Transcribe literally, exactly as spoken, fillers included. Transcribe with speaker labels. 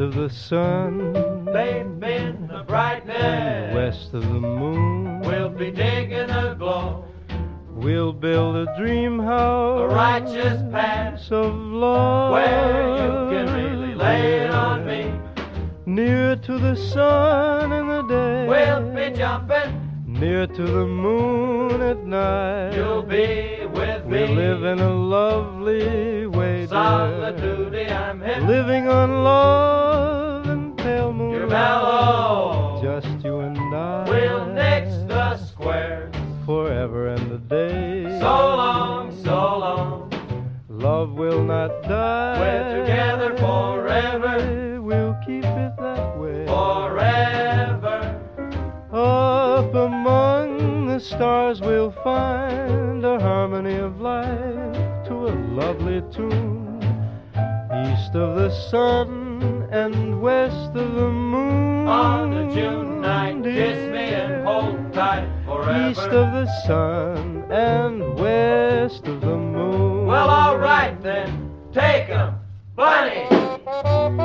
Speaker 1: of the sun,
Speaker 2: they've been the brightness.
Speaker 1: West of the moon,
Speaker 2: we'll be digging a glow.
Speaker 1: We'll build a dream house,
Speaker 2: a righteous path
Speaker 1: of love,
Speaker 2: where you can really lay it on me.
Speaker 1: Near to the sun in the day,
Speaker 2: we'll be jumping.
Speaker 1: Near to the moon at night,
Speaker 2: you'll be with
Speaker 1: we'll
Speaker 2: me.
Speaker 1: We'll live in a lovely way,
Speaker 2: solitude, I'm hip.
Speaker 1: Living on love and pale moon.
Speaker 2: You're mellow,
Speaker 1: just you and I.
Speaker 2: We'll nix the squares
Speaker 1: forever and a day.
Speaker 2: So long, so long.
Speaker 1: Love will not die.
Speaker 2: We're together forever.
Speaker 1: We'll keep it that way.
Speaker 2: Forever.
Speaker 1: Up among the stars we'll find a harmony of life to a lovely tune. East of the sun and west of the moon.
Speaker 2: On a June night, kiss me and hold tight forever.
Speaker 1: East of the sun and west of the moon.
Speaker 2: Well, all right then, take 'em, bunny.